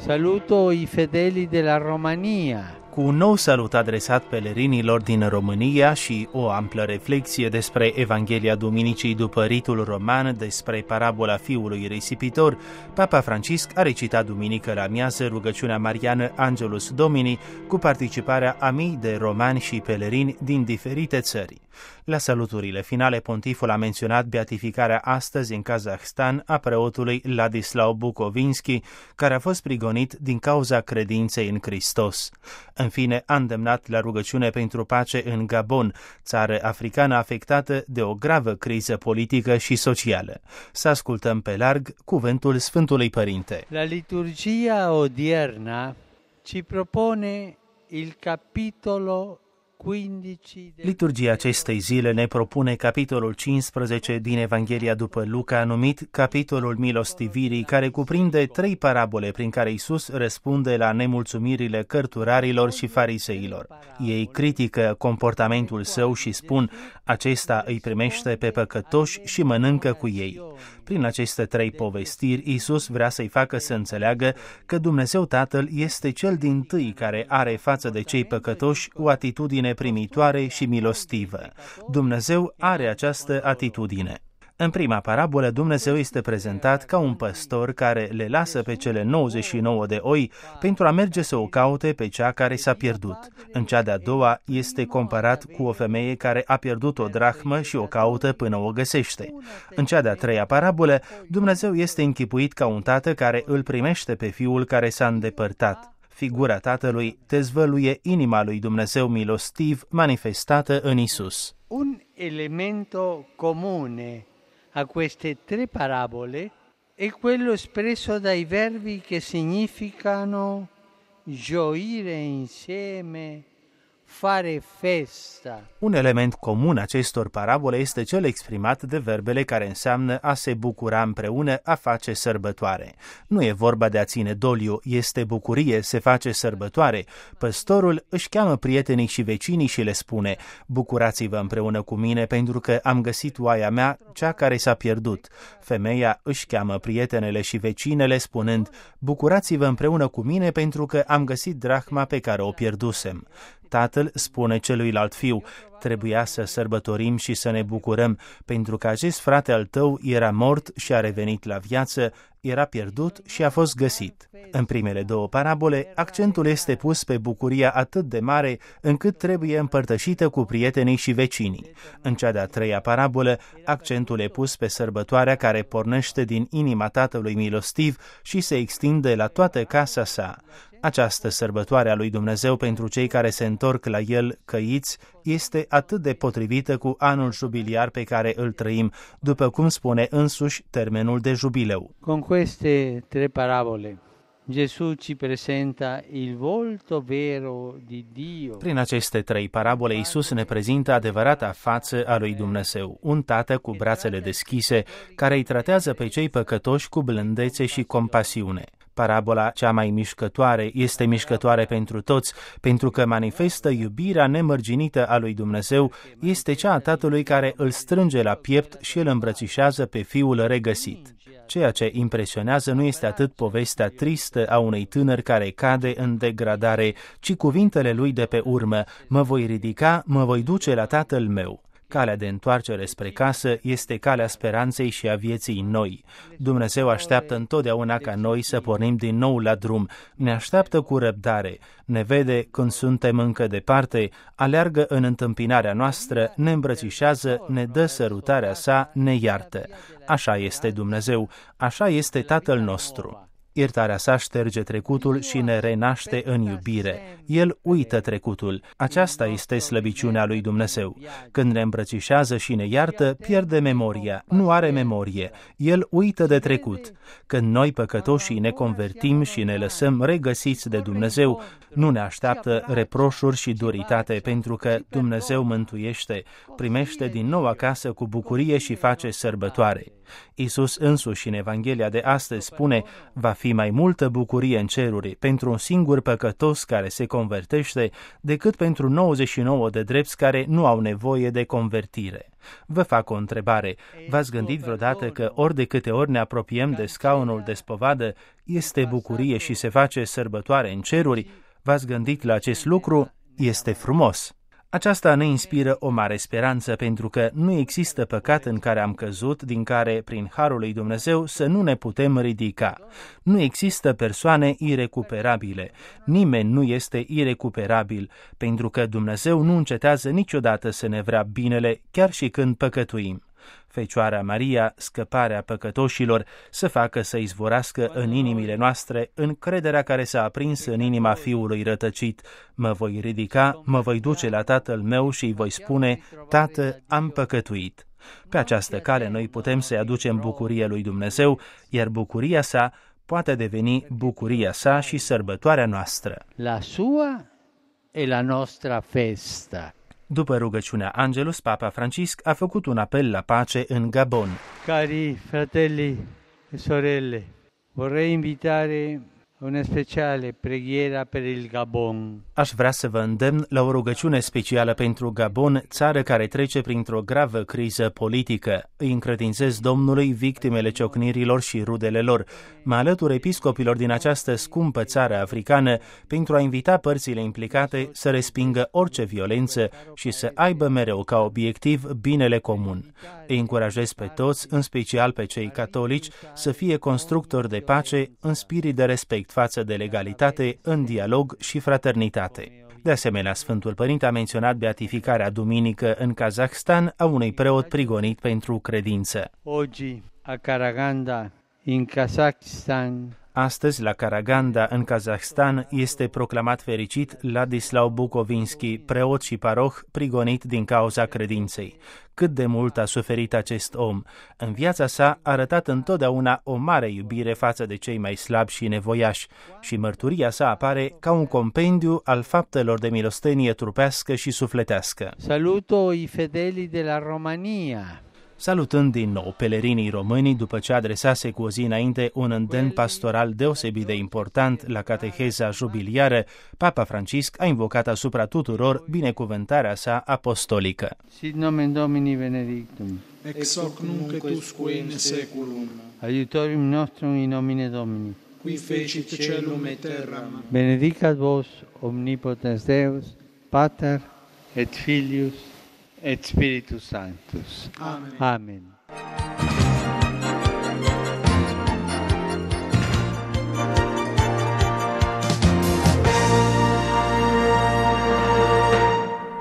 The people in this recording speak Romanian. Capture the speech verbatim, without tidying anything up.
Saluto i fedeli della Romania. Cu un nou salut adresat pelerinilor din România și o amplă reflexie despre Evanghelia Duminicii după ritul roman despre parabola fiului risipitor, Papa Francisc a recitat duminică la miază rugăciunea mariană Angelus Domini cu participarea a mii de romani și pelerini din diferite țări. La saluturile finale, pontiful a menționat beatificarea astăzi în Kazahstan a preotului Ladislau Bukovinski, care a fost prigonit din cauza credinței în Hristos. În fine, a îndemnat la rugăciune pentru pace în Gabon, țară africană afectată de o gravă criză politică și socială. Să ascultăm pe larg cuvântul Sfântului Părinte. La liturgia odierna ci propone il capitolo Liturgia acestei zile ne propune capitolul cincisprezece din Evanghelia după Luca, numit capitolul milostivirii, care cuprinde trei parabole prin care Iisus răspunde la nemulțumirile cărturarilor și fariseilor. Ei critică comportamentul său și spun: acesta îi primește pe păcătoși și mănâncă cu ei. Prin aceste trei povestiri, Iisus vrea să-i facă să înțeleagă că Dumnezeu Tatăl este cel dintâi care are față de cei păcătoși o atitudine primitoare și milostivă. Dumnezeu are această atitudine. În prima parabolă, Dumnezeu este prezentat ca un păstor care le lasă pe cele nouăzeci și nouă de oi pentru a merge să o caute pe cea care s-a pierdut. În cea de-a doua este comparat cu o femeie care a pierdut o drahmă și o caută până o găsește. În cea de-a treia parabolă, Dumnezeu este închipuit ca un tată care îl primește pe fiul care s-a îndepărtat. Figura Tatălui dezvăluie inima lui Dumnezeu milostiv manifestată în Isus. Un elemento comune a queste tre parabole è quello espresso dai verbi che significano gioire insieme, fare festa. Un element comun acestor parabole este cel exprimat de verbele care înseamnă a se bucura împreună, a face sărbătoare. Nu e vorba de a ține doliu, este bucurie, se face sărbătoare. Păstorul își cheamă prietenii și vecinii și le spune: bucurați-vă împreună cu mine pentru că am găsit oaia mea, cea care s-a pierdut. Femeia își cheamă prietenele și vecinele spunând: bucurați-vă împreună cu mine pentru că am găsit drahma pe care o pierdusem. Tatăl spune celuilalt fiu: trebuia să sărbătorim și să ne bucurăm, pentru că acest frate al tău era mort și a revenit la viață, era pierdut și a fost găsit. În primele două parabole, accentul este pus pe bucuria atât de mare încât trebuie împărtășită cu prietenii și vecinii. În cea de-a treia parabolă, accentul e pus pe sărbătoarea care pornește din inima Tatălui milostiv și se extinde la toată casa sa. Această sărbătoare a lui Dumnezeu pentru cei care se întorc la El căiți este atât de potrivită cu anul jubiliar pe care îl trăim, după cum spune însuși termenul de jubileu. Con queste tre parabole Gesù ci presenta il volto vero di Dio. Prin aceste trei parabole, Iisus ne prezintă adevărata față a lui Dumnezeu, un tată cu brațele deschise, care îi tratează pe cei păcătoși cu blândețe și compasiune. Parabola cea mai mișcătoare este mișcătoare pentru toți, pentru că manifestă iubirea nemărginită a lui Dumnezeu, este cea a Tatălui care îl strânge la piept și îl îmbrățișează pe Fiul regăsit. Ceea ce impresionează nu este atât povestea tristă a unui tânăr care cade în degradare, ci cuvintele lui de pe urmă: mă voi ridica, mă voi duce la Tatăl meu. Calea de întoarcere spre casă este calea speranței și a vieții noi. Dumnezeu așteaptă întotdeauna ca noi să pornim din nou la drum, ne așteaptă cu răbdare, ne vede când suntem încă departe, aleargă în întâmpinarea noastră, ne îmbrățișează, ne dă sărutarea sa, ne iartă. Așa este Dumnezeu, așa este Tatăl nostru. Iertarea sa șterge trecutul și ne renaște în iubire. El uită trecutul. Aceasta este slăbiciunea lui Dumnezeu. Când ne îmbrățișează și ne iartă, pierde memoria, nu are memorie. El uită de trecut. Când noi păcătoșii ne convertim și ne lăsăm regăsiți de Dumnezeu, nu ne așteaptă reproșuri și duritate, pentru că Dumnezeu mântuiește, primește din nou acasă cu bucurie și face sărbătoare. Iisus însuși în Evanghelia de astăzi spune: va fi mai multă bucurie în ceruri pentru un singur păcătos care se convertește decât pentru nouăzeci și nouă de drepți care nu au nevoie de convertire. Vă fac o întrebare. V-ați gândit vreodată că ori de câte ori ne apropiem de scaunul de spovadă, este bucurie și se face sărbătoare în ceruri? V-ați gândit la acest lucru? Este frumos! Aceasta ne inspiră o mare speranță, pentru că nu există păcat în care am căzut, din care, prin harul lui Dumnezeu, să nu ne putem ridica. Nu există persoane irecuperabile. Nimeni nu este irecuperabil, pentru că Dumnezeu nu încetează niciodată să ne vrea binele, chiar și când păcătuim. Fecioara Maria, scăparea păcătoșilor, să facă să izvorască în inimile noastre încrederea care s-a aprins în inima Fiului rătăcit. Mă voi ridica, mă voi duce la Tatăl meu și îi voi spune: Tată, am păcătuit. Pe această cale noi putem să-i aducem bucuria lui Dumnezeu, iar bucuria sa poate deveni bucuria sa și sărbătoarea noastră. La sua e la nostra festa. După rugăciunea Angelus, Papa Francisc a făcut un apel la pace în Gabon. Cari fratelli e sorelle, vorrei invitare una speciale preghiera per il Gabon. Aș vrea să vă îndemn la o rugăciune specială pentru Gabon, țară care trece printr-o gravă criză politică. Îi încredințez Domnului victimele ciocnirilor și rudele lor. Mă alătur episcopilor din această scumpă țară africană pentru a invita părțile implicate să respingă orice violență și să aibă mereu ca obiectiv binele comun. Îi încurajez pe toți, în special pe cei catolici, să fie constructori de pace în spirit de respect față de legalitate, în dialog și fraternitate. De asemenea, Sfântul Părinte a menționat beatificarea duminică în Kazahstan a unui preot prigonit pentru credință. Oggi a Karaganda, in Kazakhstan. Astăzi, la Karaganda, în Kazahstan, este proclamat fericit Ladislau Bukovinski, preot și paroh prigonit din cauza credinței. Cât de mult a suferit acest om! În viața sa a arătat întotdeauna o mare iubire față de cei mai slabi și nevoiași și mărturia sa apare ca un compendiu al faptelor de milostenie trupească și sufletească. Saluto i fedeli della Romania. Salutând din nou pelerinii români, după ce adresase cu o zi înainte un îndemn pastoral deosebit de important la cateheza jubiliară, Papa Francisc a invocat asupra tuturor binecuvântarea sa apostolică. Sit nomen Domini benedictum. Ex hoc nunc et usque in seculum. Aiutorium nostrum in nomine Domini. Qui fecit caelum et terram. Benedicat vos omnipotens Deus, Pater et Filius et Spiritus Sanctus. Amen. Amen.